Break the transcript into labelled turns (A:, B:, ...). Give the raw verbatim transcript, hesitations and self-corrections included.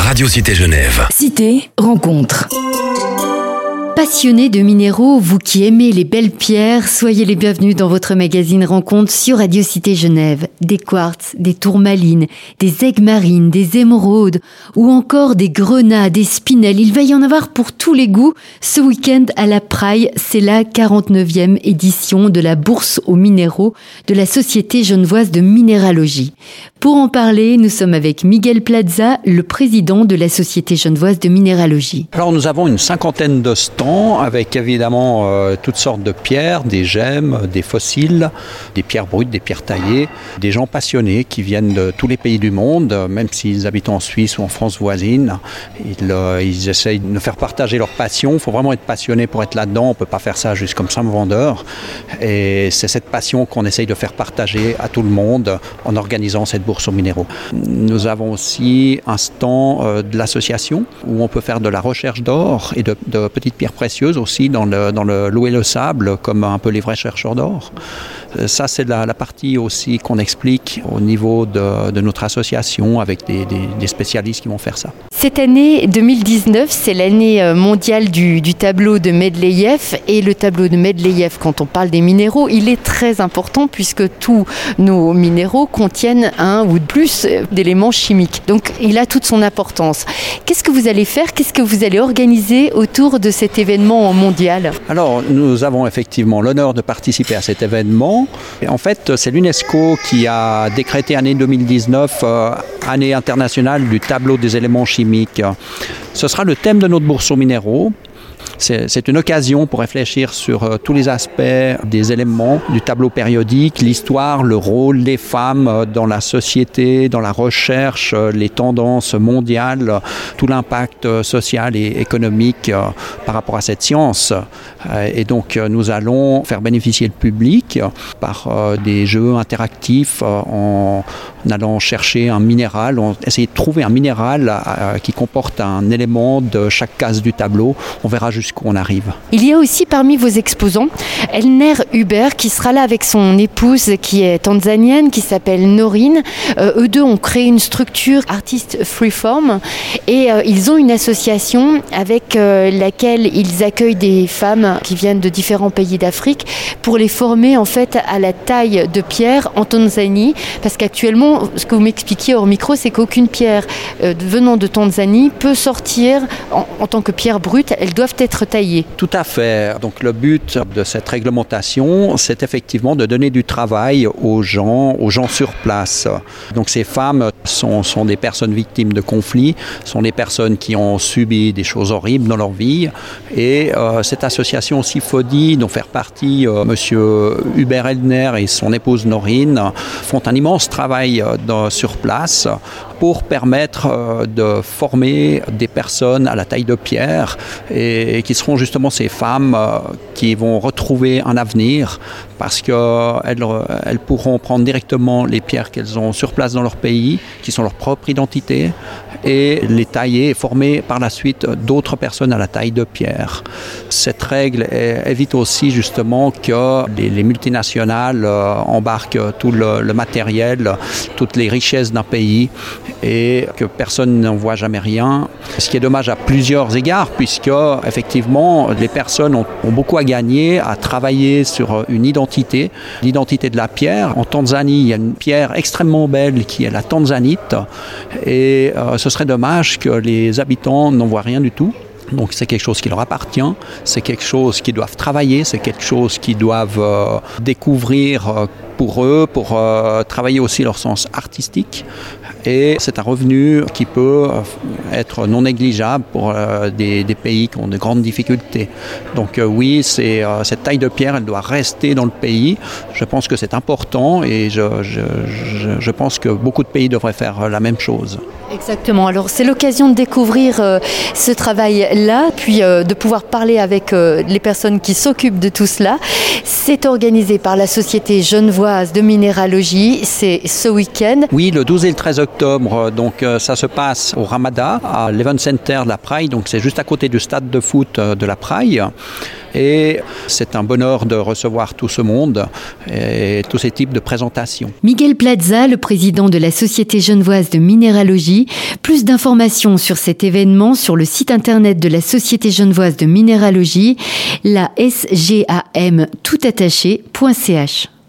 A: Radio Cité Genève.
B: Cité rencontre. Passionnés de minéraux, vous qui aimez les belles pierres, soyez les bienvenus dans votre magazine Rencontre sur Radio Cité Genève. Des quartz, des tourmalines, des aigues marines, des émeraudes ou encore des grenats, des spinels. Il va y en avoir pour tous les goûts. Ce week-end à la Praille, c'est la quarante-neuvième édition de la Bourse aux minéraux de la Société genevoise de minéralogie. Pour en parler, nous sommes avec Miguel Plaza, le président de la Société genevoise de minéralogie.
C: Alors nous avons une cinquantaine de stands avec évidemment euh, toutes sortes de pierres, des gemmes, des fossiles, des pierres brutes, des pierres taillées, des gens passionnés qui viennent de tous les pays du monde, même s'ils habitent en Suisse ou en France voisine. Ils, euh, ils essayent de nous faire partager leur passion. Il faut vraiment être passionné pour être là-dedans. On ne peut pas faire ça juste comme simple vendeur. Et c'est cette passion qu'on essaye de faire partager à tout le monde en organisant cette bourse aux minéraux. Nous avons aussi un stand euh, de l'association où on peut faire de la recherche d'or et de, de petites pierres précieuses aussi dans le, dans le, l'eau et le sable, comme un peu les vrais chercheurs d'or. Ça, c'est la, la partie aussi qu'on explique au niveau de, de notre association avec des, des, des spécialistes qui vont faire ça.
B: Cette année deux mille dix-neuf, c'est l'année mondiale du, du tableau de Mendeleïev. Et le tableau de Mendeleïev, quand on parle des minéraux, il est très important puisque tous nos minéraux contiennent un ou plus d'éléments chimiques. Donc, il a toute son importance. Qu'est-ce que vous allez faire? Qu'est-ce que vous allez organiser autour de cet événement mondial?
C: Alors, nous avons effectivement l'honneur de participer à cet événement. Et en fait, c'est l'UNESCO qui a décrété année deux mille dix-neuf euh, année internationale du tableau des éléments chimiques. Ce sera le thème de notre bourse aux minéraux. C'est, c'est une occasion pour réfléchir sur euh, tous les aspects des éléments du tableau périodique, l'histoire, le rôle des femmes euh, dans la société, dans la recherche, euh, les tendances mondiales, euh, tout l'impact euh, social et économique euh, par rapport à cette science. Euh, et donc euh, nous allons faire bénéficier le public euh, par euh, des jeux interactifs euh, en, en allant chercher un minéral, on essayer de trouver un minéral euh, qui comporte un élément de chaque case du tableau. On verra jusqu'où on arrive.
B: Il y a aussi parmi vos exposants Elner Hubert qui sera là avec son épouse qui est tanzanienne, qui s'appelle Norine. Euh, eux deux ont créé une structure Artist Freeform et euh, ils ont une association avec euh, laquelle ils accueillent des femmes qui viennent de différents pays d'Afrique pour les former en fait à la taille de pierre en Tanzanie, parce qu'actuellement, ce que vous m'expliquiez hors micro, c'est qu'aucune pierre euh, venant de Tanzanie peut sortir en, en tant que pierre brute. Elles doivent être taillées.
C: Tout à fait. Donc le but de cette réglementation, c'est effectivement de donner du travail aux gens, aux gens sur place. Donc ces femmes sont, sont des personnes victimes de conflits, sont des personnes qui ont subi des choses horribles dans leur vie. Et euh, cette association aussi Fodi, dont faire partie euh, Monsieur Hubert Elner et son épouse Norine, font un immense travail euh, dans, sur place pour permettre euh, de former des personnes à la taille de pierre et, et qui seront justement ces femmes euh, qui vont retrouver un avenir parce qu'elles elles pourront prendre directement les pierres qu'elles ont sur place dans leur pays, qui sont leur propre identité, et les tailler et former par la suite d'autres personnes à la taille de pierre. Cette règle évite aussi justement que les, les multinationales euh, embarquent tout le, le matériel, toutes les richesses d'un pays et que personne n'en voit jamais rien. Ce qui est dommage à plusieurs égards puisque effectivement les personnes ont, ont beaucoup à gagner à travailler sur une identité, l'identité de la pierre. En Tanzanie, il y a une pierre extrêmement belle qui est la tanzanite et euh, ce serait dommage que les habitants n'en voient rien du tout. Donc c'est quelque chose qui leur appartient, c'est quelque chose qu'ils doivent travailler, c'est quelque chose qu'ils doivent euh, découvrir euh, pour eux, pour euh, travailler aussi leur sens artistique. Et c'est un revenu qui peut être non négligeable pour euh, des, des pays qui ont de grandes difficultés. Donc euh, oui, c'est, euh, cette taille de pierre, elle doit rester dans le pays. Je pense que c'est important et je, je, je, je pense que beaucoup de pays devraient faire la même chose.
B: Exactement. Alors c'est l'occasion de découvrir euh, ce travail-là, puis euh, de pouvoir parler avec euh, les personnes qui s'occupent de tout cela. C'est organisé par la Société genevoise genevoise de minéralogie, c'est ce week-end.
C: Oui, le douze et le treize octobre, donc ça se passe au Ramada, à l'Event Center de la Praille, donc c'est juste à côté du stade de foot de la Praille. Et c'est un bonheur de recevoir tout ce monde et tous ces types de présentations.
B: Miguel Plaza, le président de la Société genevoise de minéralogie. Plus d'informations sur cet événement sur le site internet de la Société genevoise de minéralogie, la S G A M toutattaché point C H.